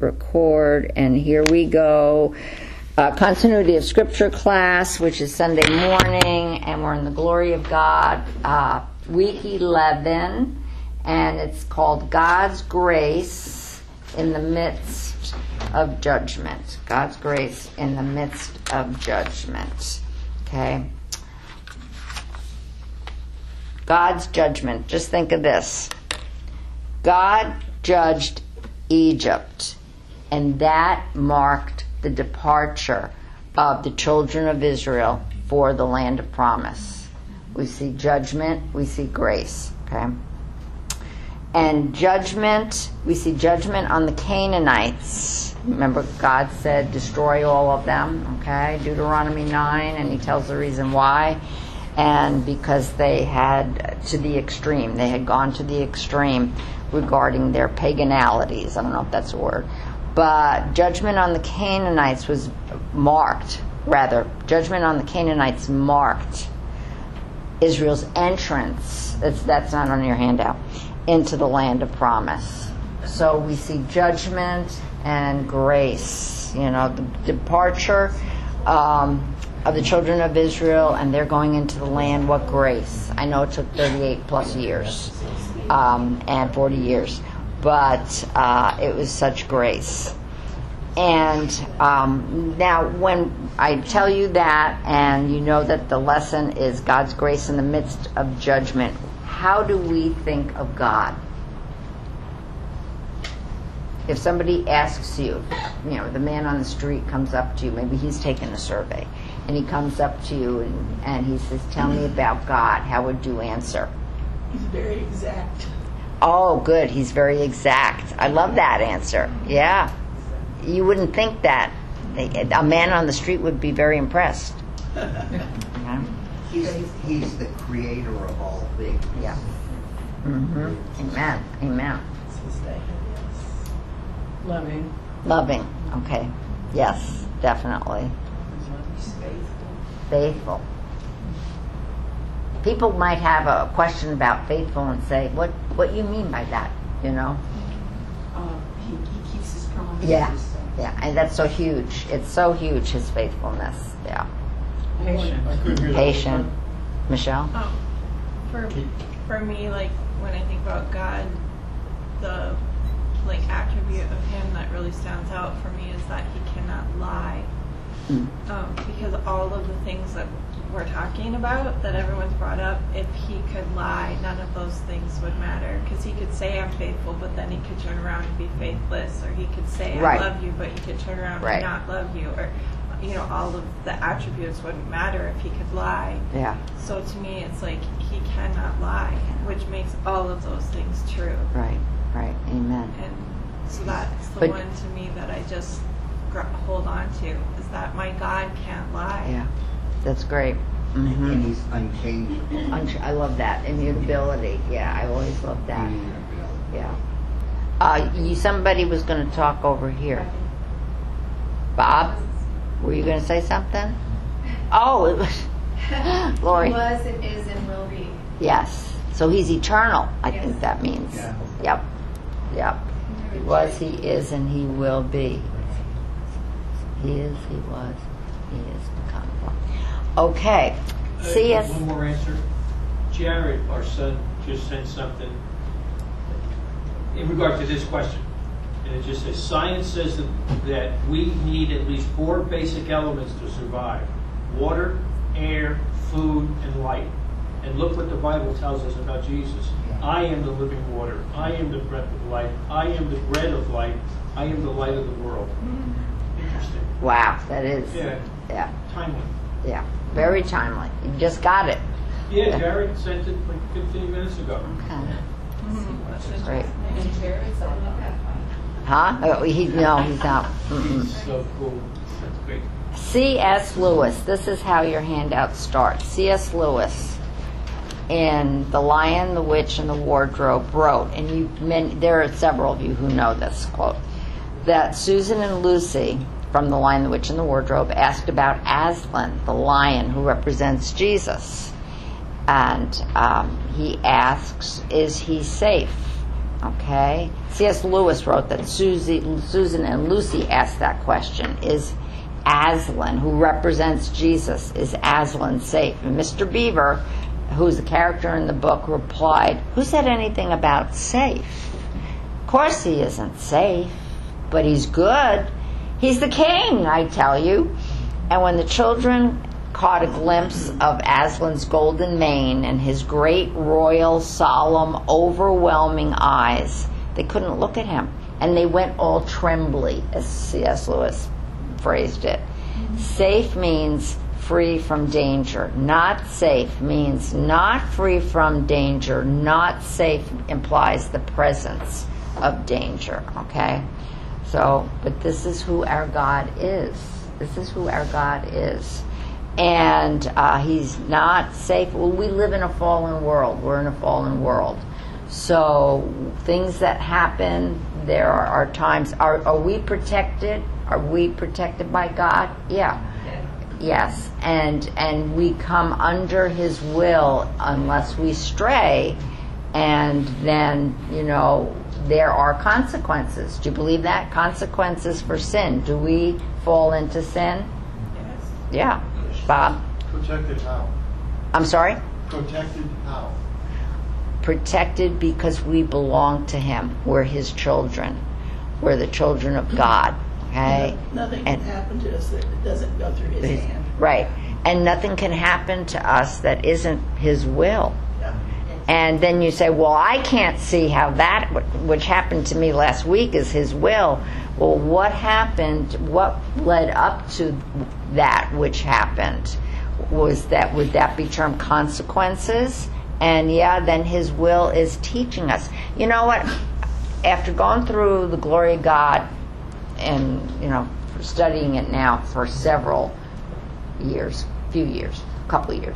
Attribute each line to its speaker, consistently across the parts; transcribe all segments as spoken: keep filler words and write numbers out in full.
Speaker 1: record, and here we go. Uh, continuity of Scripture class, which is Sunday morning, and we're in the Glory of God, uh, week eleven, and it's called God's Grace in the Midst of Judgment. God's Grace in the Midst of Judgment. Okay? God's judgment. Just think of this. God judged Egypt, and that marked the departure of the children of Israel for the land of promise. We see judgment, we see grace, okay? And judgment, we see judgment on the Canaanites. Remember, God said, destroy all of them, okay? Deuteronomy nine, and he tells the reason why. And because they had, to the extreme, they had gone to the extreme regarding their paganalities. I don't know if that's a word. But judgment on the Canaanites was marked, rather, judgment on the Canaanites marked Israel's entrance, that's, that's not on your handout, into the land of promise. So we see judgment and grace, you know, the departure um, of the children of Israel, and they're going into the land. What grace? I know it took thirty-eight plus years um, and forty years. But uh, it was such grace. And um, now when I tell you that, and you know that the lesson is God's grace in the midst of judgment, how do we think of God? If somebody asks you, you know, the man on the street comes up to you, maybe he's taken a survey, and he comes up to you and, and he says, tell me about God, how would you answer?
Speaker 2: He's very exact.
Speaker 1: Oh, good. He's very exact. I love that answer. Yeah. You wouldn't think that. A man on the street would be very impressed. Yeah.
Speaker 3: He's, he's the creator of all things.
Speaker 1: Yeah. Mm-hmm. Amen. Amen.
Speaker 2: Loving.
Speaker 1: Loving. Okay. Yes, definitely. Faithful. People might have a question about faithful and say, what what you mean by that, you know?
Speaker 2: Uh, he, he keeps his promises.
Speaker 1: Yeah, yeah, and that's so huge. It's so huge, his faithfulness. Yeah.
Speaker 2: Patient.
Speaker 1: Patient. Michelle?
Speaker 4: Oh, for for me, like when I think about God, the like attribute of him that really stands out for me is that he cannot lie. Mm. Um, because all of the things that we're talking about, that everyone's brought up, if he could lie, none of those things would matter. Because he could say I'm faithful, but then he could turn around and be faithless. Or he could say I
Speaker 1: right.
Speaker 4: love you, but he could turn around
Speaker 1: right.
Speaker 4: and not love you. Or, you know, all of the attributes wouldn't matter if he could lie.
Speaker 1: Yeah.
Speaker 4: So to me, it's like he cannot lie, which makes all of those things true.
Speaker 1: Right, right. Amen.
Speaker 4: And so that's the
Speaker 1: but,
Speaker 4: one to me that I just hold on to, is that my God can't lie.
Speaker 1: Yeah. That's great. Mm-hmm.
Speaker 3: And he's unchangeable.
Speaker 1: Unch- I love that. Immutability. Yeah, I always love that. Yeah. Uh, you, somebody was going to talk over here. Bob, were you going to say something? Oh, it was Lori.
Speaker 5: He was, and is, and will be.
Speaker 1: Yes. So he's eternal, I
Speaker 5: yes.
Speaker 1: think that means.
Speaker 3: Yeah.
Speaker 1: Yep. Yep. He was, he is, and he will be. He is, he was, he is to come. Okay.
Speaker 6: Uh,
Speaker 1: See us.
Speaker 6: One more answer. Jared, our son, just sent something in regard to this question. And it just says, science says that, that we need at least four basic elements to survive. Water, air, food, and light. And look what the Bible tells us about Jesus. I am the living water. I am the breath of life. I am the bread of life. I am the light of the world. Interesting.
Speaker 1: Wow, that is.
Speaker 6: Yeah.
Speaker 1: Yeah.
Speaker 6: Timely.
Speaker 1: Yeah. Very timely. You just got it.
Speaker 6: Yeah,
Speaker 1: Yeah.
Speaker 6: Jared sent it like fifteen minutes ago.
Speaker 1: Okay.
Speaker 4: Mm-hmm.
Speaker 1: That's great.
Speaker 5: And Jared's on that.
Speaker 1: Huh? Oh, he, no, he's not. Mm-mm.
Speaker 6: So cool. That's great.
Speaker 1: C S Lewis. This is how your handout starts. C S Lewis in The Lion, the Witch, and the Wardrobe wrote, and you, men, there are several of you who know this quote, that Susan and Lucy from The Lion, the Witch, and the Wardrobe asked about Aslan, the lion who represents Jesus. And um, he asks, is he safe? Okay? C S. Lewis wrote that Susie, Susan and Lucy asked that question. Is Aslan, who represents Jesus, is Aslan safe? And Mister Beaver, who's a character in the book, replied, who said anything about safe? Of course he isn't safe, but he's good. He's the king, I tell you. And when the children caught a glimpse of Aslan's golden mane and his great, royal, solemn, overwhelming eyes, they couldn't look at him. And they went all trembly, as C S. Lewis phrased it. Safe means free from danger. Not safe means not free from danger. Not safe implies the presence of danger, okay? So, but this is who our God is. This is who our God is. And uh, he's not safe. Well, we live in a fallen world. We're in a fallen world. So things that happen, there are, are times, are, are we protected? Are we protected by God? Yeah. Yes. And and we come under his will unless we stray. And then, you know, there are consequences. Do you believe that? Consequences for sin. Do we fall into sin?
Speaker 4: Yes.
Speaker 1: Yeah. Bob?
Speaker 7: Protected how?
Speaker 1: I'm sorry?
Speaker 7: Protected how?
Speaker 1: Protected because we belong to him. We're his children. We're the children of God. Okay?
Speaker 2: Nothing
Speaker 1: And-
Speaker 2: can happen to us that doesn't go through his hand.
Speaker 1: Right. And nothing can happen to us that isn't his will.
Speaker 2: Yeah.
Speaker 1: And then you say, well, I can't see how that, which happened to me last week, is his will. Well, what happened, what led up to that which happened? Was that, would that be termed consequences? And yeah, then his will is teaching us. You know what? After going through the glory of God and, you know, studying it now for several years, few years, a couple of years,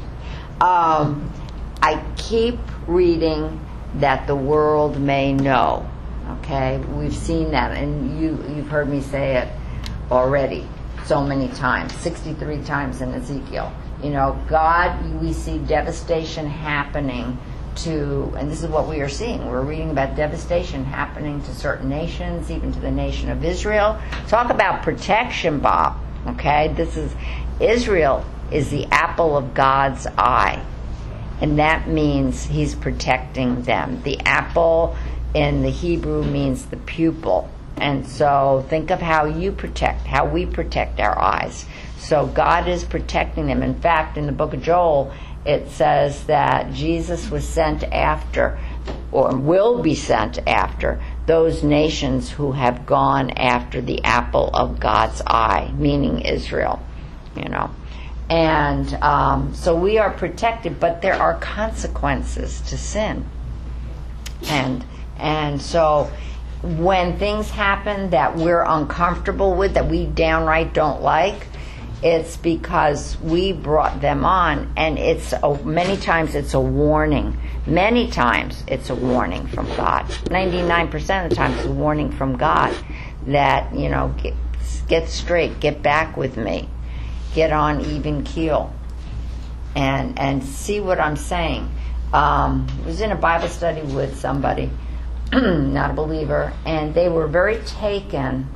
Speaker 1: um, I keep reading that the world may know. Okay, we've seen that, and you you've heard me say it already so many times, sixty-three times in Ezekiel. You know, God, we see devastation happening to, and this is what we are seeing. We're reading about devastation happening to certain nations, even to the nation of Israel. Talk about protection, Bob. Okay, this is Israel is the apple of God's eye. And that means he's protecting them. The apple in the Hebrew means the pupil. And so think of how you protect, how we protect our eyes. So God is protecting them. In fact, in the book of Joel, it says that Jesus was sent after, or will be sent after, those nations who have gone after the apple of God's eye, meaning Israel, you know. And um, so we are protected, but there are consequences to sin. And and so when things happen that we're uncomfortable with, that we downright don't like, it's because we brought them on. And it's a, many times it's a warning. Many times it's a warning from God. ninety-nine percent of the time it's a warning from God that, you know, get, get straight, get back with me. Get on even keel, and and see what I'm saying. Um, I was in a Bible study with somebody, not a believer, and they were very taken,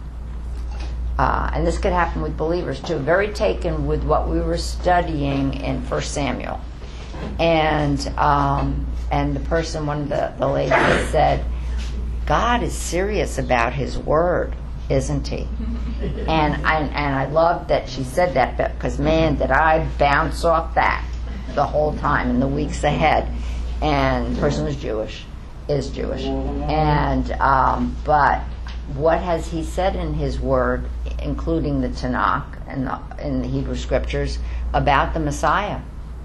Speaker 1: uh, and this could happen with believers too, very taken with what we were studying in First Samuel. And um, and the person, one of the, the ladies said, God is serious about his word, isn't he? And I and I love that she said that, because man, did I bounce off that the whole time in the weeks ahead. And the person was Jewish, is Jewish, and um, but what has he said in his word, including the Tanakh and the, in the Hebrew scriptures, about the Messiah?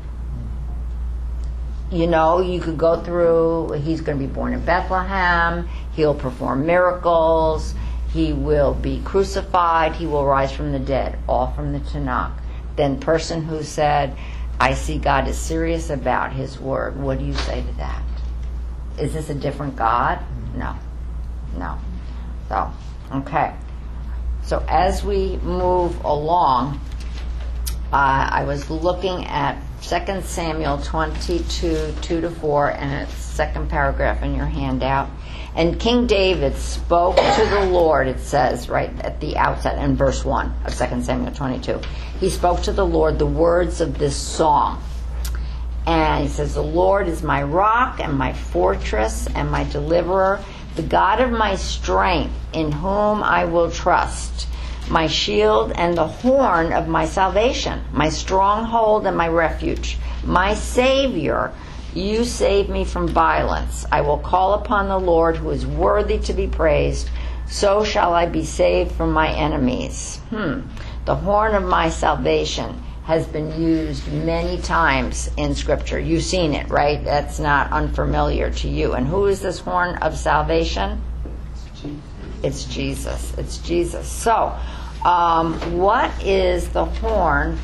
Speaker 1: You know, you could go through. He's going to be born in Bethlehem. He'll perform miracles. He will be crucified. He will rise from the dead. All from the Tanakh. Then person who said, I see God is serious about his word. What do you say to that? Is this a different God? No. No. So, okay. So as we move along, uh, I was looking at Second Samuel twenty-two, two to four, and it's second paragraph in your handout. And King David spoke to the Lord, it says right at the outset in verse one of Second Samuel twenty-two. He spoke to the Lord the words of this song. And he says, the Lord is my rock and my fortress and my deliverer, the God of my strength, in whom I will trust, my shield and the horn of my salvation, my stronghold and my refuge, my Savior. You save me from violence. I will call upon the Lord, who is worthy to be praised. So shall I be saved from my enemies. Hmm. The horn of my salvation has been used many times in Scripture. You've seen it, right? That's not unfamiliar to you. And who is this horn of salvation? It's Jesus. It's Jesus. So, um, what is the horn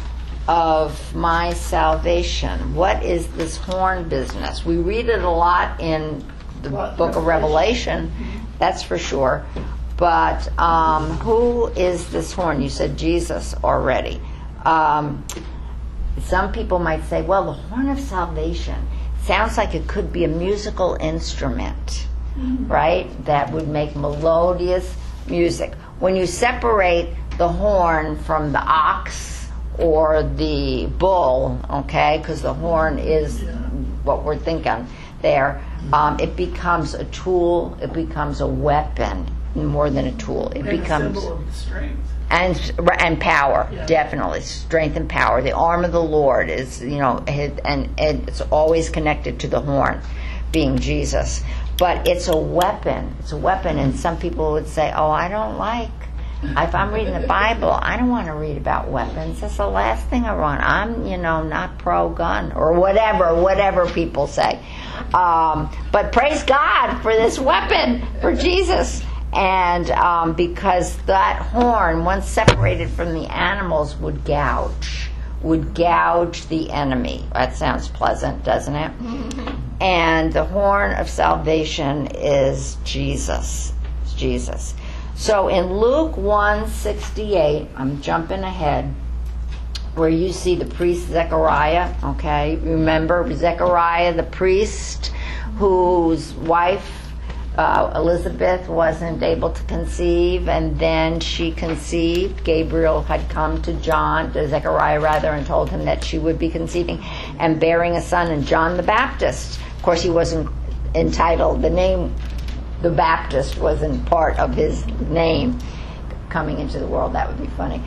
Speaker 1: of my salvation? What is this horn business? We read it a lot in the
Speaker 2: What,
Speaker 1: book of Revelation, that's for sure. But um, who is this horn? You said Jesus already. Um, some people might say, well, the horn of salvation sounds like it could be a musical instrument, mm-hmm. right? That would make melodious music. When you separate the horn from the ox or the bull, okay, because the horn is what we're thinking there, um, it becomes a tool, it becoms a weapon, more than a tool. It
Speaker 2: And
Speaker 1: becomes
Speaker 2: a symbol of strength.
Speaker 1: and and power,
Speaker 2: Yeah.
Speaker 1: definitely strength and power. The arm of the Lord is, you know, and, and it's always connected to the horn, being Jesus. But it's a weapon. It's a weapon, and some people would say, "Oh, I don't like. If I'm reading the Bible, I don't want to read about weapons. That's the last thing I want. I'm, you know, not pro-gun or whatever, whatever people say." Um, but praise God for this weapon, for Jesus. And um, because that horn, once separated from the animals, would gouge, would gouge the enemy. That sounds pleasant, doesn't it? Mm-hmm. And the horn of salvation is Jesus. It's Jesus. So in Luke one sixty-eight, I'm jumping ahead, where you see the priest Zechariah, okay? Remember Zechariah, the priest, whose wife Uh, Elizabeth wasn't able to conceive, and then she conceived. Gabriel had come to John, to Zechariah rather, and told him that she would be conceiving and bearing a son, and John the Baptist. Of course, he wasn't entitled. The name, the Baptist, wasn't part of his name coming into the world. That would be funny.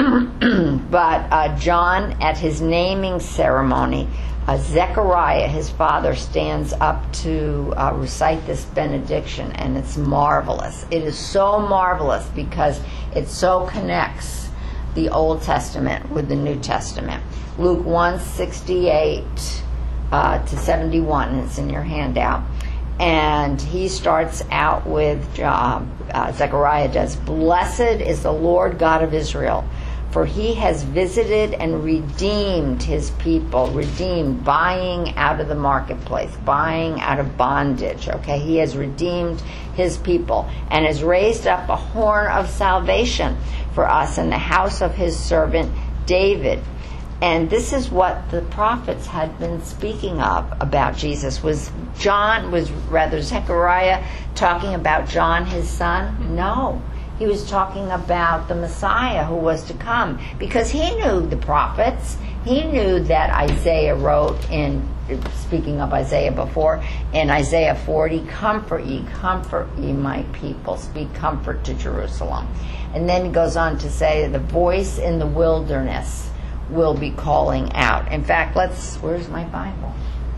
Speaker 1: But uh, John, at his naming ceremony, Uh, Zechariah, his father, stands up to uh, recite this benediction, and it's marvelous. It is so marvelous because it so connects the Old Testament with the New Testament. Luke one sixty-eight uh, to seventy-one, and it's in your handout. And he starts out with, uh, uh, Zechariah does, "Blessed is the Lord God of Israel, for he has visited and redeemed his people." Redeemed, buying out of the marketplace, buying out of bondage, okay? He has redeemed his people and has raised up a horn of salvation for us in the house of his servant David. And this is what the prophets had been speaking of about Jesus. Was John, was rather Zechariah talking about John, his son? No. He was talking about the Messiah who was to come, because he knew the prophets. He knew that Isaiah wrote in, speaking of Isaiah before, in Isaiah forty, "Comfort ye, comfort ye my people, speak comfort to Jerusalem." And then he goes on to say, "The voice in the wilderness will be calling out." In fact, let's, where's my Bible?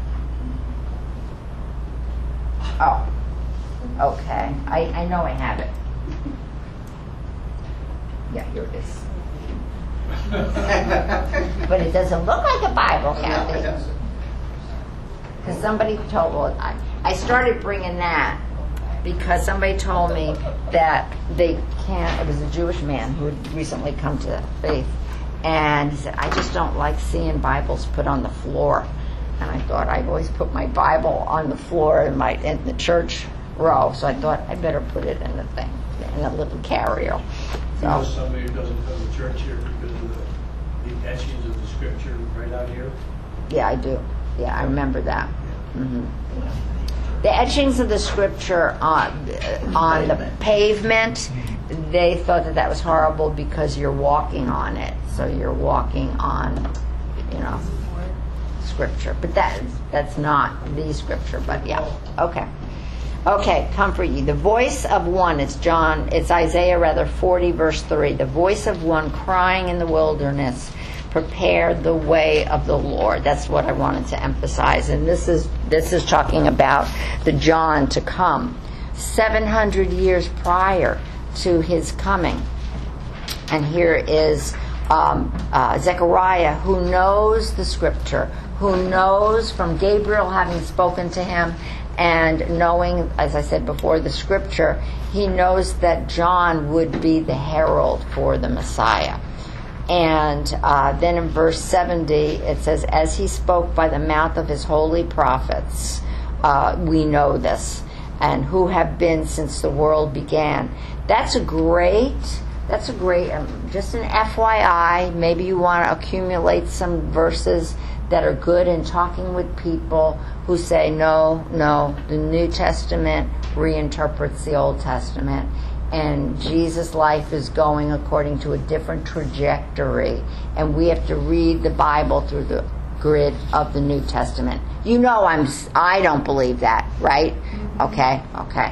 Speaker 1: Oh, okay. I, I know I have it. Yeah, here it is. But it doesn't look like a Bible, Kathy. Because somebody told, well, I, I started bringing that because somebody told me that they can't, it was a Jewish man who had recently come to faith, and he said, "I just don't like seeing Bibles put on the floor." And I thought, I've always put my Bible on the floor in my in the church row, so I thought I better put it in the thing, in a little carrier.
Speaker 6: You know somebody who doesn't come to church here because of the, the etchings of the scripture right out here?
Speaker 1: Yeah, I do. Yeah, I remember that. hmm The etchings of the scripture on on the pavement, they thought that that was horrible because you're walking on it. So you're walking on, you know, scripture. But that that's not the scripture. But yeah, okay, okay. Comfort ye. The voice of one. It's John. It's Isaiah rather forty verse three. The voice of one crying in the wilderness, prepare the way of the Lord. That's what I wanted to emphasize. And this is this is talking about the John to come, seven hundred years prior to his coming. And here is um, uh, Zechariah, who knows the scripture, who knows from Gabriel having spoken to him, and knowing, as I said before, the scripture, he knows that John would be the herald for the Messiah. And uh, then in verse seventy, it says, as he spoke by the mouth of his holy prophets, uh, we know this, and who have been since the world began. That's a great, that's a great, um, just an F Y I, maybe you want to accumulate some verses that are good in talking with people who say, no, no, the New Testament reinterprets the Old Testament. And Jesus' life is going according to a different trajectory. And we have to read the Bible through the grid of the New Testament. You know I'm, I don't believe that, right? Okay, okay.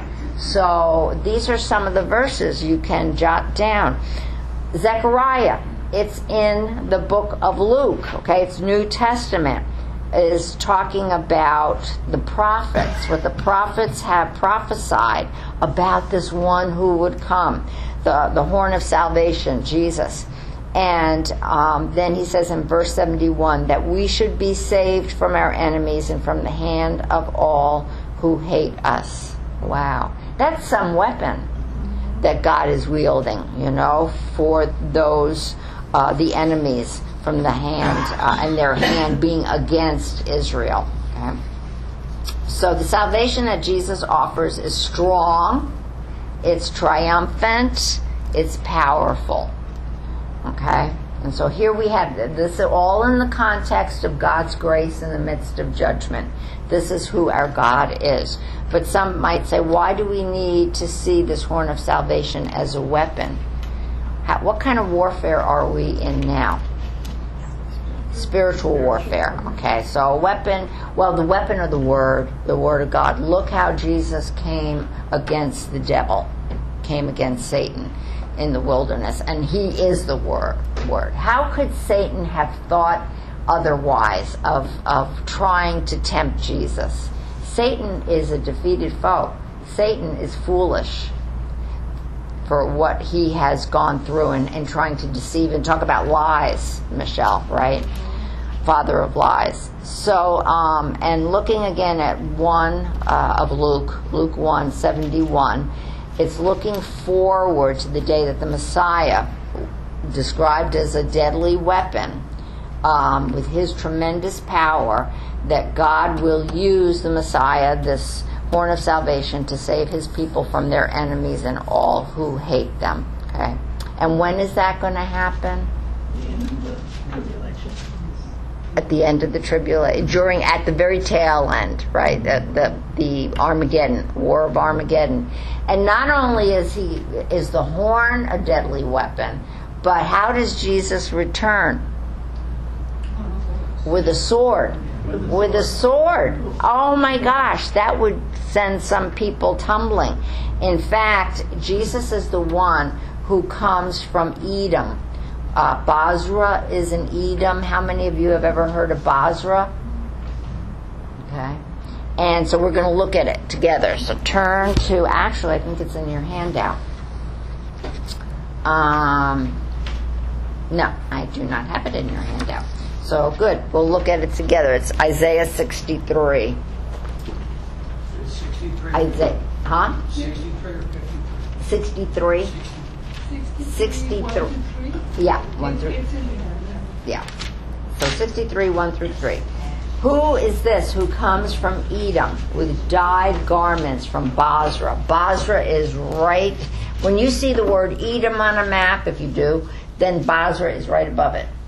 Speaker 1: So these are some of the verses you can jot down. Zechariah, it's in the book of Luke, okay? It's New Testament. Is talking about the prophets, what the prophets have prophesied about this one who would come, the the horn of salvation, Jesus. And um, then he says in verse seventy-one that we should be saved from our enemies and from the hand of all who hate us. Wow, that's some weapon that God is wielding, you know, for those uh, the enemies. From the hand, uh, and their hand being against Israel. Okay? So the salvation that Jesus offers is strong, it's triumphant, it's powerful. Okay? And so here we have this all in the context of God's grace in the midst of judgment. This is who our God is. But some might say, why do we need to see this horn of salvation as a weapon? How, what kind of warfare are we in now? Spiritual warfare. Okay, so a weapon, well, the weapon of the Word, the Word of God. Look how Jesus came against the devil, came against Satan in the wilderness, and he is the Word. Word. How could Satan have thought otherwise of, of trying to tempt Jesus? Satan is a defeated foe. Satan is foolish for what he has gone through and, and trying to deceive and talk about lies, Michelle, right? Father of lies. So, um, and looking again at one uh, of Luke, Luke one seventy-one, it's looking forward to the day that the Messiah, described as a deadly weapon, um, with his tremendous power, that God will use the Messiah, this horn of salvation, to save his people from their enemies and all who hate them. Okay, and when is that going to happen? At the end of the tribulation, during at the very tail end, right? The, the the Armageddon, War of Armageddon, and not only is he is the horn a deadly weapon, but how does Jesus return? With a sword. With a sword. Oh my gosh, that would send some people tumbling. In fact, Jesus is the one who comes from Edom. Uh, Basra is in Edom. How many of you have ever heard of Basra? Okay. And so we're going to look at it together. So turn to, actually, I think it's in your handout. Um, no, I do not have it in your handout. So good. We'll look at it together. It's Isaiah sixty-three.
Speaker 6: sixty-three.
Speaker 1: Isaiah, huh?
Speaker 6: sixty-three or fifty-three?
Speaker 1: sixty-three. sixty-three. Yeah, one through. Yeah. So sixty-three, one through three. Who is this who comes from Edom with dyed garments from Basra? Basra is right. When you see the word Edom on a map, if you do, then Basra is right above it.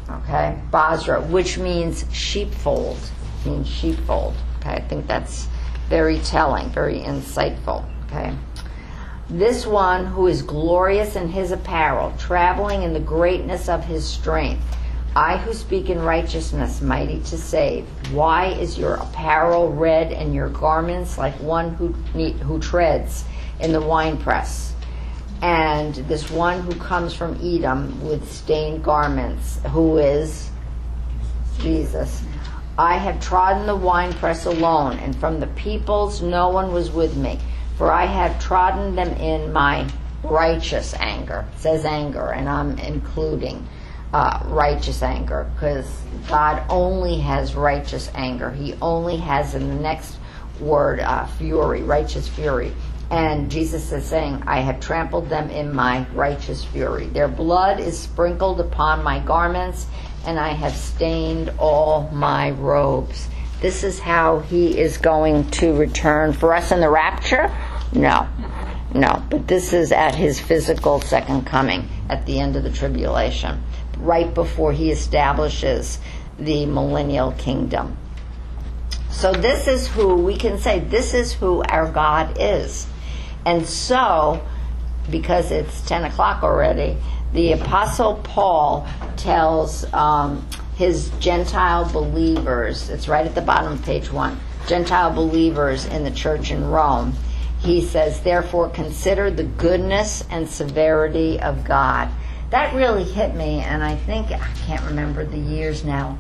Speaker 1: Okay, Basra, which means sheepfold, means sheepfold. Okay, I think that's very telling, very insightful. Okay, this one who is glorious in his apparel, traveling in the greatness of his strength. I who speak in righteousness, mighty to save. Why is your apparel red and your garments like one who who treads in the winepress? And this one who comes from Edom with stained garments, who is Jesus. I have trodden the winepress alone, and from the peoples no one was with me. For I have trodden them in my righteous anger. It says anger, and I'm including uh, righteous anger, because God only has righteous anger. He only has, in the next word, uh, fury, righteous fury. And Jesus is saying, I have trampled them in my righteous fury. Their blood is sprinkled upon my garments, and I have stained all my robes. This is how he is going to return for us in the rapture? No. No. But this is at his physical second coming, at the end of the tribulation, right before he establishes the millennial kingdom. So this is who, we can say, this is who our God is. And so, because it's ten o'clock already, the Apostle Paul tells um, his Gentile believers, it's right at the bottom of page one, Gentile believers in the church in Rome, he says, therefore consider the goodness and severity of God. That really hit me, and I think, I can't remember the years now.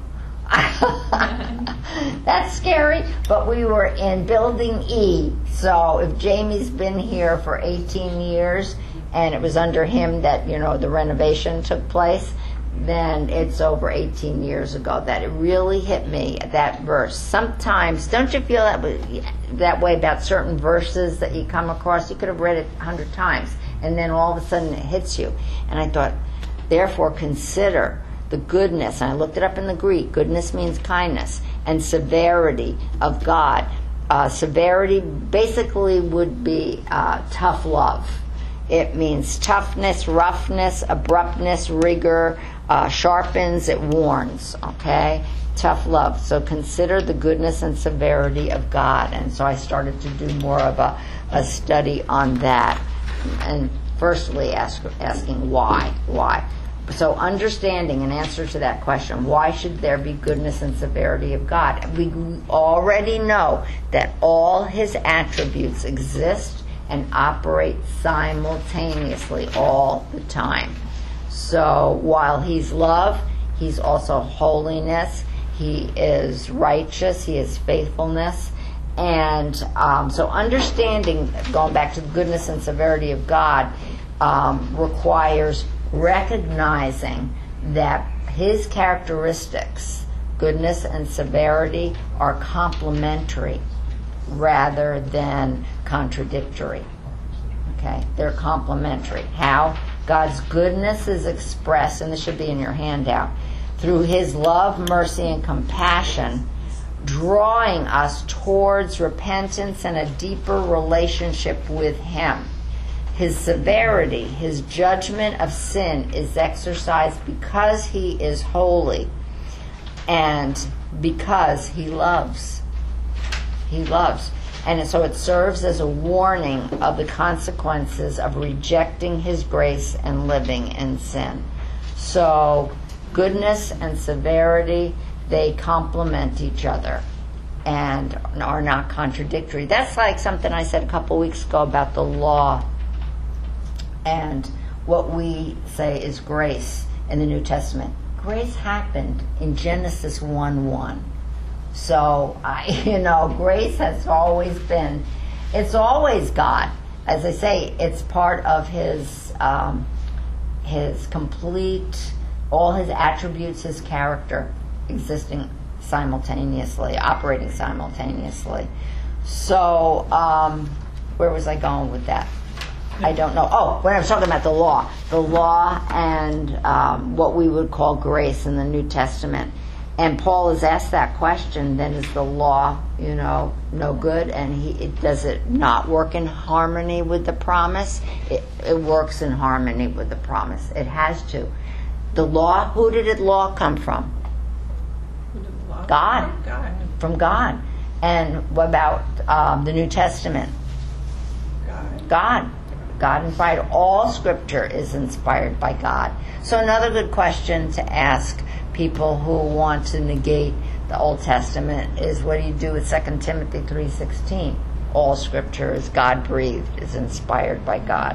Speaker 1: That's scary, but we were in Building E. So if Jamie's been here for eighteen years and it was under him that, you know, the renovation took place, then it's over eighteen years ago that it really hit me, that verse. Sometimes, don't you feel that way, that way about certain verses that you come across? You could have read it a hundred times, and then all of a sudden it hits you. And I thought, therefore consider the goodness, and I looked it up in the Greek. Goodness means kindness, and severity of God. Uh, severity basically would be uh, tough love. It means toughness, roughness, abruptness, rigor, uh, sharpens, it warns, okay? Tough love. So consider the goodness and severity of God. And so I started to do more of a, a study on that. And firstly, ask, asking why, why? So understanding an answer to that question, why should there be goodness and severity of God? We already know that all his attributes exist and operate simultaneously all the time. So while he's love, he's also holiness, he is righteous, he is faithfulness. And um, so understanding, going back to the goodness and severity of God, um, requires recognizing that his characteristics, goodness and severity, are complementary rather than contradictory. Okay, they're complementary. How? God's goodness is expressed, and this should be in your handout, through his love, mercy, and compassion, drawing us towards repentance and a deeper relationship with him. His severity, his judgment of sin is exercised because he is holy and because he loves. He loves. And so it serves as a warning of the consequences of rejecting his grace and living in sin. So goodness and severity, they complement each other and are not contradictory. That's like something I said a couple weeks ago about the law and what we say is grace in the New Testament. Grace happened in Genesis one one. So, I, you know, grace has always been, it's always God. As I say, it's part of his, um, his complete, all his attributes, his character existing simultaneously, operating simultaneously. So, um, where was I going with that? I don't know. Oh, when I was talking about the law, the law and um, what we would call grace in the New Testament. And Paul has asked that question, then is the law, you know, no good? And he it, does it not work in harmony with the promise? It, it works in harmony with the promise. It has to. The law, who did the law come from?
Speaker 4: Who did the law?
Speaker 1: God.
Speaker 4: God.
Speaker 1: From God. And what about um, the New Testament?
Speaker 4: God.
Speaker 1: God. God inspired. All Scripture is inspired by God. So another good question to ask people who want to negate the Old Testament is, what do you do with Second Timothy three sixteen? All Scripture is God-breathed, is inspired by God.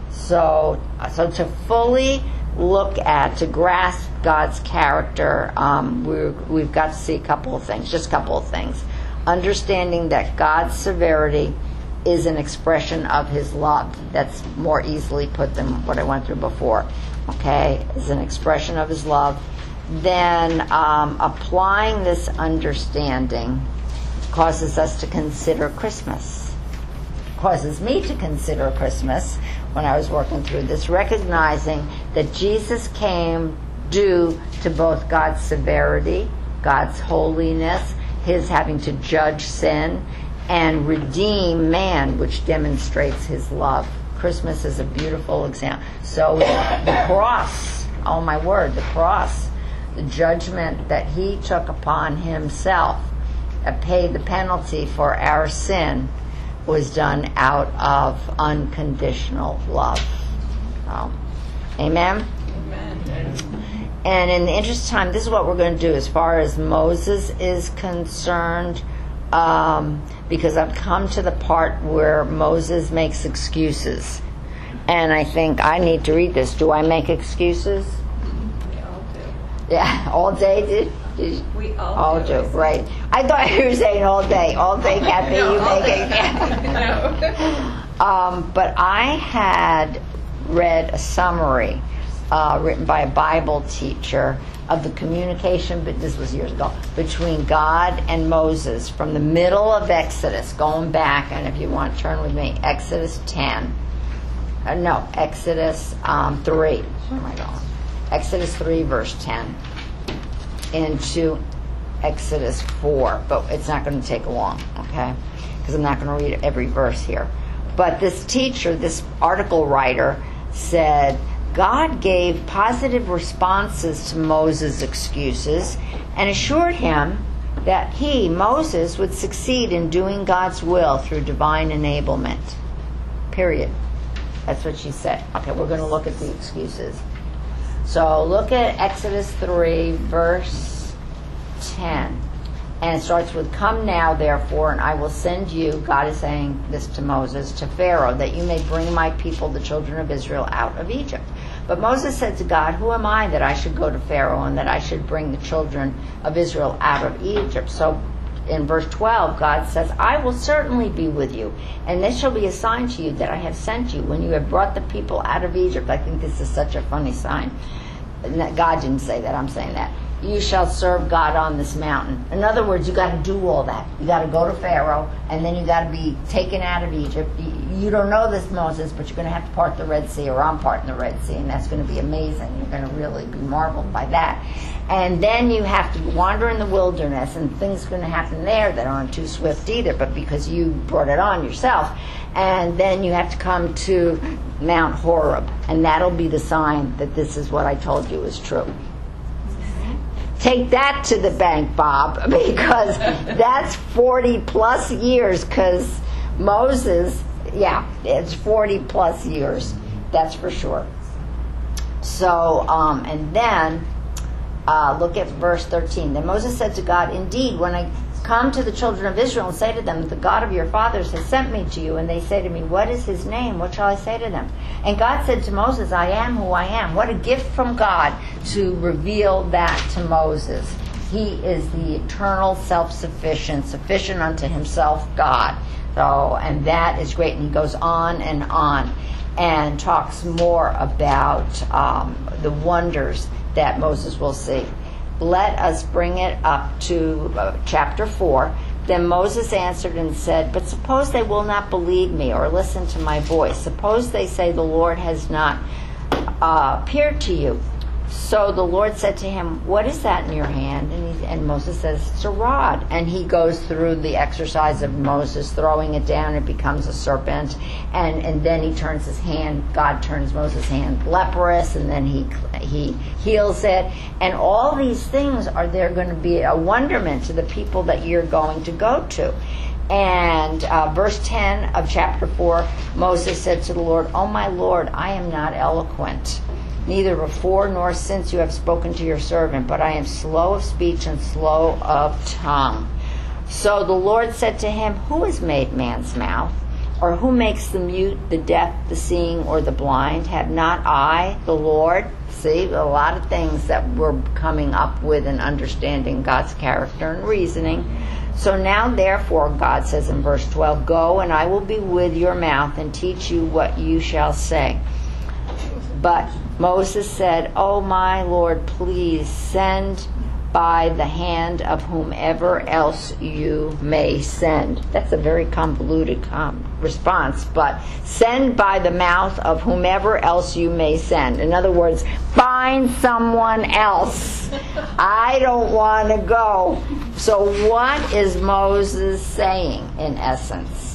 Speaker 1: So, so to fully look at, to grasp God's character, um, we're, we've got to see a couple of things, just a couple of things. Understanding that God's severity is an expression of His love. That's more easily put than what I went through before. Okay, is an expression of His love. Then um, applying this understanding causes us to consider Christmas. Causes me to consider Christmas when I was working through this, recognizing that Jesus came due to both God's severity, God's holiness, His having to judge sin, and redeem man, which demonstrates His love. Christmas is a beautiful example. So the cross, oh my word, the cross, the judgment that He took upon Himself, uh, paid the penalty for our sin, was done out of unconditional love. So, amen?
Speaker 4: Amen.
Speaker 1: And in the interest of time, this is what we're going to do as far as Moses is concerned, um, because I've come to the part where Moses makes excuses. And I think I need to read this. Do I make excuses?
Speaker 4: We all do.
Speaker 1: Yeah, all day, did, did
Speaker 4: We all,
Speaker 1: all do, right. I thought you were saying all day. All day, Kathy,
Speaker 4: No,
Speaker 1: you
Speaker 4: all
Speaker 1: make
Speaker 4: day.
Speaker 1: it.
Speaker 4: No.
Speaker 1: Um, but I had read a summary uh, written by a Bible teacher of the communication, but this was years ago, between God and Moses from the middle of Exodus, going back, and if you want to turn with me, Exodus ten. Uh, no, Exodus um, three. Where am I going? Exodus three, verse ten, into Exodus four, but it's not going to take long, okay? Because I'm not going to read every verse here. But this teacher, this article writer, said God gave positive responses to Moses' excuses and assured him that he, Moses, would succeed in doing God's will through divine enablement. Period. That's what she said. Okay, we're going to look at the excuses. So look at Exodus three, verse ten. And it starts with, "Come now, therefore, and I will send you," God is saying this to Moses, "to Pharaoh, that you may bring my people, the children of Israel, out of Egypt." But Moses said to God, "Who am I that I should go to Pharaoh and that I should bring the children of Israel out of Egypt?" So in verse twelve, God says, "I will certainly be with you, and this shall be a sign to you that I have sent you. When you have brought the people out of Egypt," I think this is such a funny sign. God didn't say that, I'm saying that. "You shall serve God on this mountain." In other words, you got to do all that. You got to go to Pharaoh, and then you got to be taken out of Egypt. You, you don't know this, Moses, but you're going to have to part the Red Sea, or I'm parting the Red Sea, and that's going to be amazing. You're going to really be marveled by that. And then you have to wander in the wilderness, and things are going to happen there that aren't too swift either, but because you brought it on yourself. And then you have to come to Mount Horeb, and that'll be the sign that this is what I told you is true. Take that to the bank, Bob, because that's forty plus years, because Moses, yeah, it's forty plus years, that's for sure. So, um, and then, uh, look at verse thirteen. "Then Moses said to God, 'Indeed, when I come to the children of Israel and say to them, the God of your fathers has sent me to you, and they say to me, what is his name? What shall I say to them?' And God said to Moses, 'I am who I am.'" What a gift from God to reveal that to Moses. He is the eternal, self-sufficient, sufficient unto himself God. So, and that is great. And he goes on and on and talks more about um, the wonders that Moses will see. Let us bring it up to uh, chapter four. "Then Moses answered and said, 'But suppose they will not believe me or listen to my voice. Suppose they say the Lord has not uh, appeared to you. So the Lord said to him, what is that in your hand? And, he, and Moses says, it's a rod. And he goes through the exercise of Moses throwing it down. It becomes a serpent. And, and then he turns his hand, God turns Moses' hand leprous, and then he, he heals it. And all these things are there going to be a wonderment to the people that you're going to go to. And uh, verse ten of chapter four, Moses said to the Lord, oh my Lord, I am not eloquent, neither before nor since you have spoken to your servant, but I am slow of speech and slow of tongue. So the Lord said to him, who has made man's mouth? Or who makes the mute, the deaf, the seeing, or the blind? Have not I, the Lord? See, a lot of things that we're coming up with and understanding God's character and reasoning. So now, therefore, God says in verse twelve, go, and I will be with your mouth and teach you what you shall say. But Moses said, oh, my Lord, please send by the hand of whomever else you may send. That's a very convoluted com- response, but send by the mouth of whomever else you may send. In other words, find someone else. I don't want to go. So what is Moses saying in essence?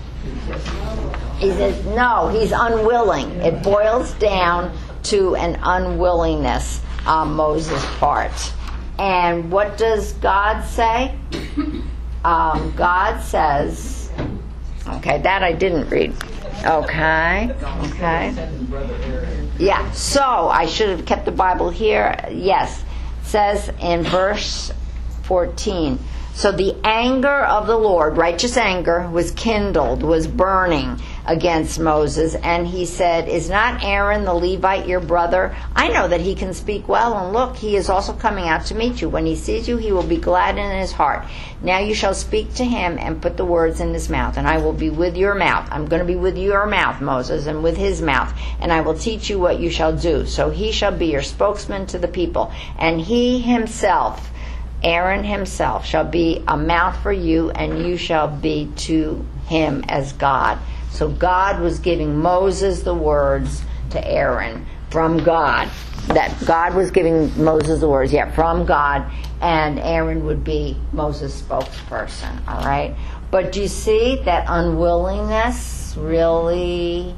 Speaker 1: He says, no, he's unwilling. It boils down to an unwillingness on Moses' part. And what does God say? Um, God says, okay, that I didn't read. Okay, okay. Yeah, so I should have kept the Bible here. Yes, it says in verse fourteen, so the anger of the Lord, righteous anger, was kindled, was burning against Moses, and he said, is not Aaron the Levite your brother? I know that he can speak well, and look, he is also coming out to meet you. When he sees you, he will be glad in his heart. Now you shall speak to him and put the words in his mouth, and I will be with your mouth. I'm going to be with your mouth, Moses, and with his mouth, and I will teach you what you shall do. So he shall be your spokesman to the people, and he himself, Aaron himself, shall be a mouth for you, and you shall be to him as God. So God was giving Moses the words to Aaron from God. That God was giving Moses the words, yeah, from God, and Aaron would be Moses' spokesperson, all right? But do you see that unwillingness really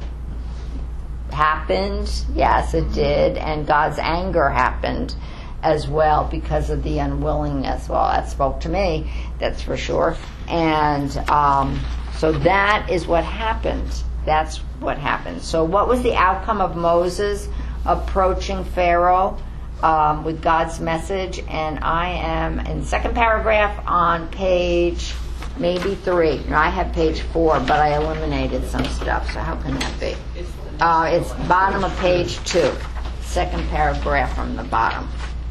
Speaker 1: happened? Yes, it did, and God's anger happened as well because of the unwillingness. Well, that spoke to me, that's for sure. And um, so that is what happened. That's what happened. So what was the outcome of Moses approaching Pharaoh um, with God's message? And I am in the second paragraph on page maybe three. No, I have page four, but I eliminated some stuff. So how can that be? Uh, it's bottom of page two. Second paragraph from the bottom.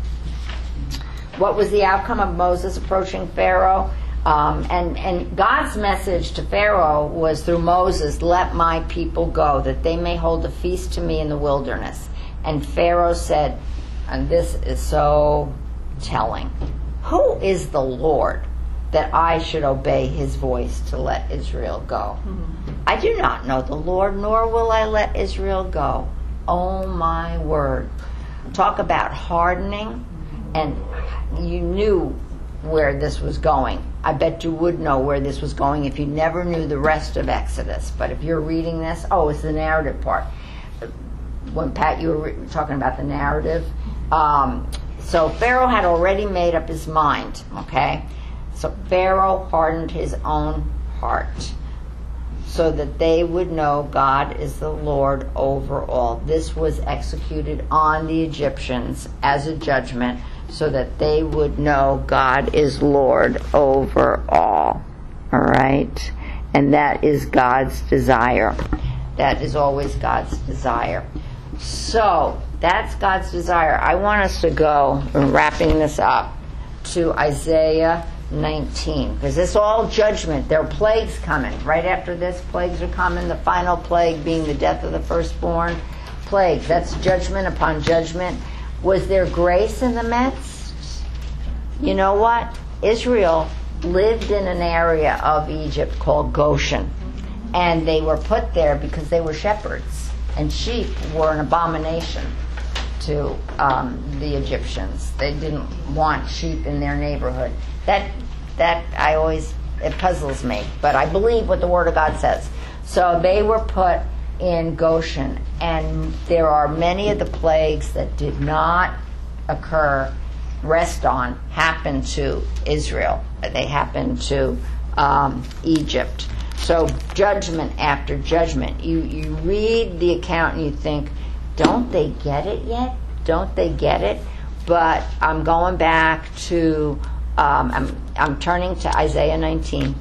Speaker 1: What was the outcome of Moses approaching Pharaoh? Um, and, and God's message to Pharaoh was through Moses, let my people go, that they may hold a feast to me in the wilderness. And Pharaoh said, and this is so telling, who is the Lord that I should obey his voice to let Israel go? Mm-hmm. I do not know the Lord, nor will I let Israel go. Oh my word. Talk about hardening. And you knew where this was going. I bet you would know where this was going if you never knew the rest of Exodus. But if you're reading this, oh, it's the narrative part. When, Pat, you were re- talking about the narrative. Um, so Pharaoh had already made up his mind, okay? So Pharaoh hardened his own heart so that they would know God is the Lord over all. This was executed on the Egyptians as a judgment, so that they would know God is Lord over all. All right? And that is God's desire. That is always God's desire. So, that's God's desire. I want us to go, wrapping this up, to Isaiah nineteen. Because this is all judgment. There are plagues coming. Right after this, plagues are coming. The final plague being the death of the firstborn. Plagues. That's judgment upon judgment. Was there grace in the midst? You know what? Israel lived in an area of Egypt called Goshen. And they were put there because they were shepherds. And sheep were an abomination to um, the Egyptians. They didn't want sheep in their neighborhood. That that I always, it puzzles me, but I believe what the Word of God says. So they were put in Goshen, and there are many of the plagues that did not occur, rest on, happen to Israel. They happened to um, Egypt. So judgment after judgment. You you read the account and you think, don't they get it yet? Don't they get it? But I'm going back to, um, I'm I'm turning to Isaiah nineteen.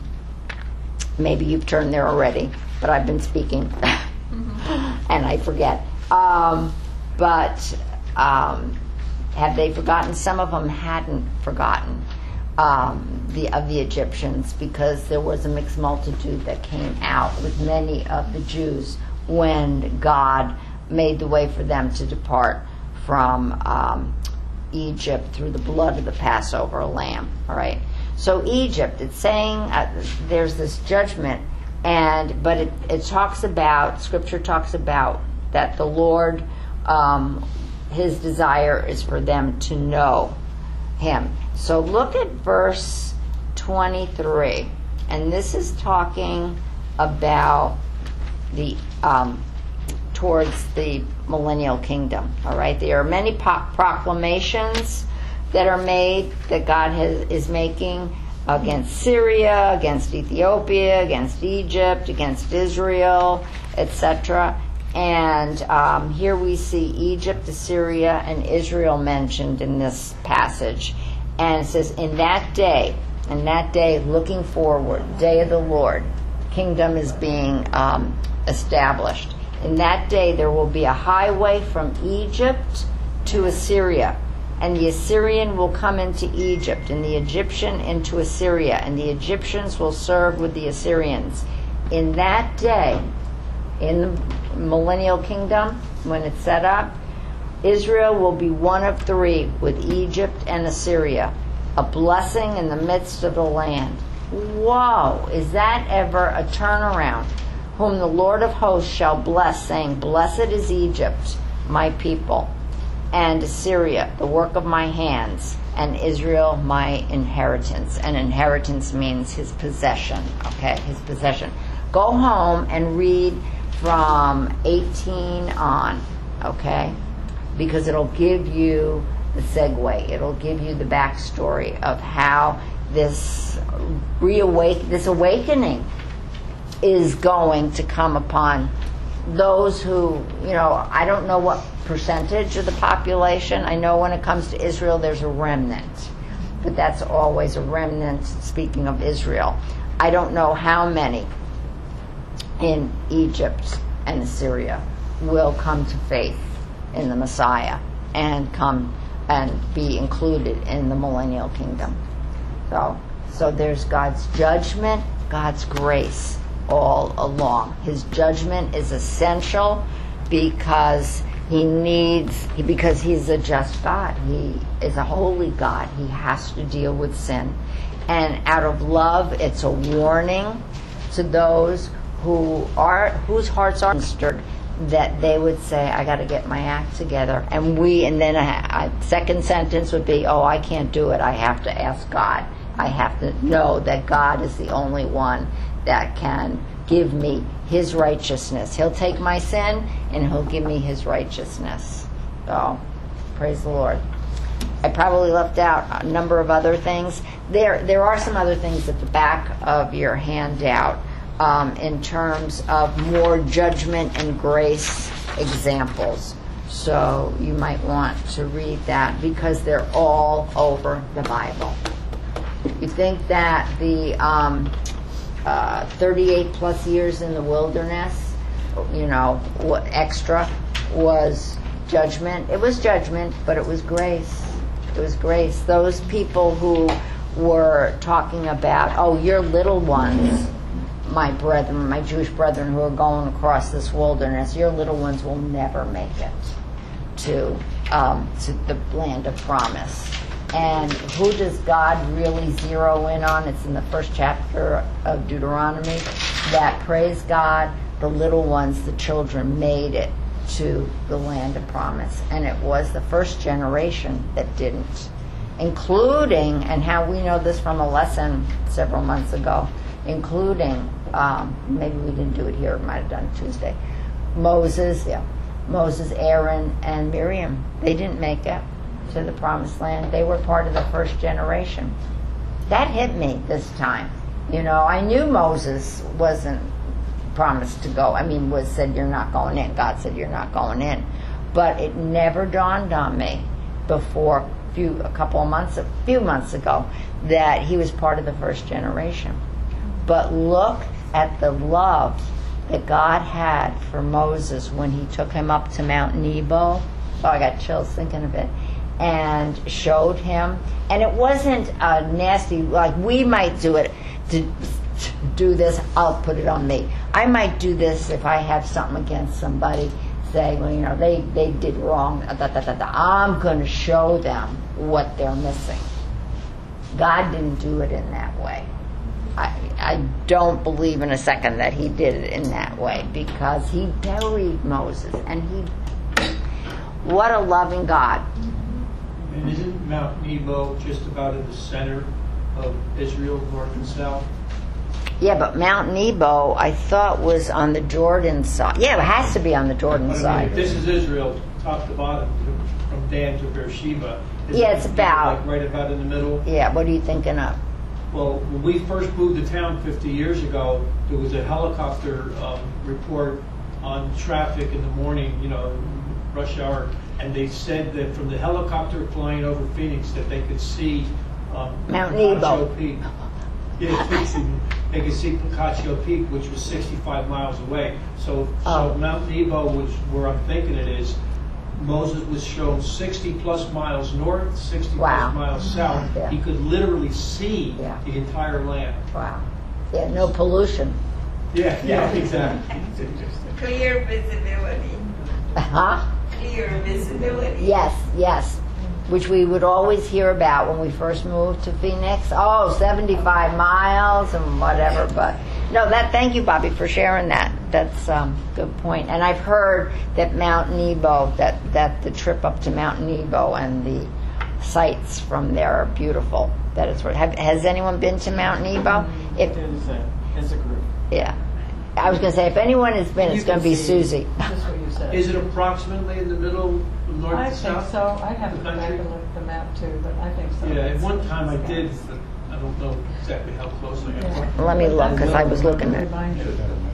Speaker 1: Maybe you've turned there already, but I've been speaking, mm-hmm. and I forget. Um, but um, have they forgotten? Some of them hadn't forgotten. Um, the of the Egyptians, because there was a mixed multitude that came out with many of the Jews when God made the way for them to depart from um, Egypt through the blood of the Passover lamb. All right. So Egypt, it's saying uh, there's this judgment, and but it, it talks about, Scripture talks about that the Lord, um, His desire is for them to know Him. So look at verse twenty-three, and this is talking about the um, towards the millennial kingdom. All right, there are many po- proclamations that are made that God has, is making against Syria, against Ethiopia, against Egypt, against Israel, et cetera. And um, here we see Egypt, Assyria, and Israel mentioned in this passage. And it says, in that day, in that day, looking forward, day of the Lord, kingdom is being um, established. In that day, there will be a highway from Egypt to Assyria, and the Assyrian will come into Egypt, and the Egyptian into Assyria, and the Egyptians will serve with the Assyrians. In that day, in the millennial kingdom, when it's set up, Israel will be one of three with Egypt and Assyria, a blessing in the midst of the land. Whoa, is that ever a turnaround? Whom the Lord of hosts shall bless, saying, blessed is Egypt, my people, and Assyria, the work of my hands, and Israel, my inheritance. And inheritance means his possession, okay, his possession. Go home and read from eighteen on, okay? Because it'll give you the segue. It'll give you the backstory of how this reawake, this awakening is going to come upon those who, you know, I don't know what percentage of the population. I know when it comes to Israel, there's a remnant. But that's always a remnant, speaking of Israel. I don't know how many in Egypt and Assyria will come to faith in the Messiah and come and be included in the millennial kingdom. So, so there's God's judgment, God's grace all along. His judgment is essential because he needs, because he's a just God. He is a holy God. He has to deal with sin. And out of love, it's a warning to those who are, whose hearts are stirred, that they would say, I got to get my act together. And we, and then a, a second sentence would be, oh, I can't do it. I have to ask God. I have to know that God is the only one that can give me his righteousness. He'll take my sin and he'll give me his righteousness. So, praise the Lord. I probably left out a number of other things. There, there are some other things at the back of your handout. Um, in terms of more judgment and grace examples. So you might want to read that because they're all over the Bible. You think that the um, uh, thirty-eight plus years in the wilderness, you know, what extra was judgment? It was judgment, but it was grace. It was grace. Those people who were talking about, oh, you're little ones, my brethren, my Jewish brethren who are going across this wilderness, your little ones will never make it to, um, to the land of promise. And who does God really zero in on? It's in the first chapter of Deuteronomy, that praise God, the little ones, the children, made it to the land of promise, and it was the first generation that didn't, including, and how we know this from a lesson several months ago, including, um, maybe we didn't do it here, we might have done it Tuesday, Moses, yeah, Moses, Aaron, and Miriam. They didn't make it to the promised land. They were part of the first generation. That hit me this time. You know, I knew Moses wasn't promised to go. I mean, was said, you're not going in. God said, you're not going in. But it never dawned on me before a few, a couple of months, a few months ago, that he was part of the first generation. But look at the love that God had for Moses when he took him up to Mount Nebo. Oh, I got chills thinking of it. And showed him. And it wasn't a nasty, like we might do it, to, to do this, I'll put it on me. I might do this if I have something against somebody, say, well, you know, they, they did wrong, da, da, da, da. I'm going to show them what they're missing. God didn't do it in that way. I, I don't believe in a second that he did it in that way, because he buried Moses, and he, what a loving God.
Speaker 6: And isn't Mount Nebo just about in the center of Israel, north and south?
Speaker 1: Yeah, but Mount Nebo, I thought, was on the Jordan side. Yeah, it has to be on the Jordan
Speaker 6: But I mean,
Speaker 1: side.
Speaker 6: if this is Israel, top to bottom, from Dan to Beersheba. isn't
Speaker 1: Yeah, it's
Speaker 6: it
Speaker 1: about-
Speaker 6: like right about in the middle.
Speaker 1: Yeah, what are you thinking of?
Speaker 6: Well, when we first moved to town fifty years ago, there was a helicopter um, report on traffic in the morning, you know, rush hour, and they said that from the helicopter flying over Phoenix that they could see um,
Speaker 1: Mount
Speaker 6: Picacho
Speaker 1: Nebo.
Speaker 6: Peak. Yeah, Pixie. They could see Picacho Peak, which was sixty-five miles away. So,
Speaker 1: Oh.
Speaker 6: so Mount Nebo, which where I'm thinking it is, Moses was shown sixty plus miles north, sixty
Speaker 1: Wow.
Speaker 6: plus miles south.
Speaker 1: Yeah.
Speaker 6: He could literally see
Speaker 1: Yeah.
Speaker 6: the entire land.
Speaker 1: Wow. Yeah, no pollution.
Speaker 6: Yeah, yeah, exactly.
Speaker 2: Clear visibility.
Speaker 1: Huh?
Speaker 2: Clear visibility.
Speaker 1: Yes, yes. Which we would always hear about when we first moved to Phoenix. Oh, seventy-five miles and whatever. But no, that. Thank you, Bobby, for sharing that. That's um, good point. And I've heard that Mount Nebo, that that the trip up to Mount Nebo and the sights from there are beautiful. That is what. Have, has anyone been to Mount Nebo? If
Speaker 8: As a group.
Speaker 1: yeah, I was going to say if anyone has been, it's
Speaker 8: You
Speaker 1: going to
Speaker 8: can
Speaker 1: be
Speaker 8: see
Speaker 1: Susie.
Speaker 8: Just what you said.
Speaker 6: Is it approximately in the middle, from north
Speaker 8: I
Speaker 6: to
Speaker 8: think
Speaker 6: south?
Speaker 8: so. I'd have to go back
Speaker 6: Country?
Speaker 8: and look at the map too, but I think so.
Speaker 6: Yeah, at one time I did, but I don't know exactly how close I am.
Speaker 8: Yeah.
Speaker 1: Let me look, 'cause I was looking at-
Speaker 8: Remind you.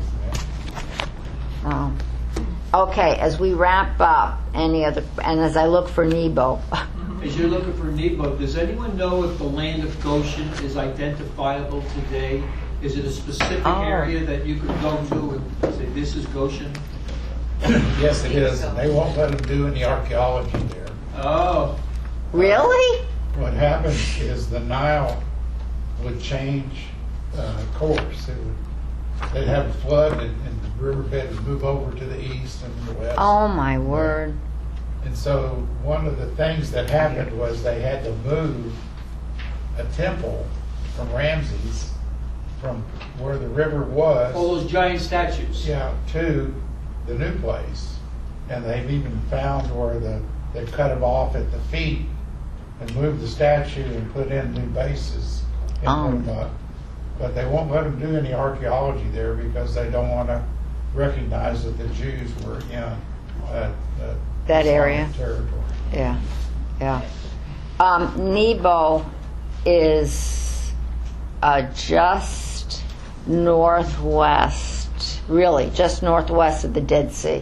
Speaker 1: Oh. Okay, as we wrap up, any other, and as I look for Nebo,
Speaker 6: As you're looking for Nebo, does anyone know if the land of Goshen is identifiable today? Is it a specific
Speaker 1: Oh.
Speaker 6: area that you could go to and say, this is Goshen?
Speaker 9: Yes, it is, and they won't let them do any archaeology there.
Speaker 6: Oh,
Speaker 1: really?
Speaker 9: What happens is the Nile would change uh, course. It would, they'd have a flood, and, and the riverbed would move over to the east and the west.
Speaker 1: Oh my word!
Speaker 9: And so one of the things that happened was they had to move a temple from Ramses, from where the river was,
Speaker 6: all those giant statues.
Speaker 9: yeah, to the new place. And they've even found where the they cut them off at the feet and moved the statue and put in new bases and
Speaker 1: Oh.
Speaker 9: put them up. But they won't let them do any archaeology there because they don't want to recognize that the Jews were in uh, uh,
Speaker 1: That area.
Speaker 9: Islamic territory.
Speaker 1: Yeah, yeah. Um, Nebo is uh, just northwest, really, just northwest of the Dead Sea.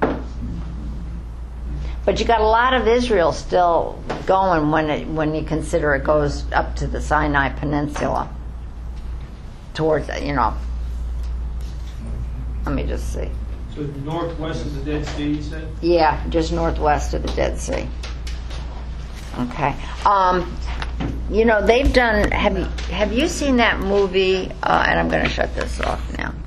Speaker 1: But you got a lot of Israel still going when it, when you consider it goes up to the Sinai Peninsula, towards you know. Let me just see.
Speaker 6: So northwest of the Dead Sea, you said?
Speaker 1: Yeah, just northwest of the Dead Sea. Okay. Um, you know, they've done. Have you have you seen that movie? Uh, and I'm going to shut this off now.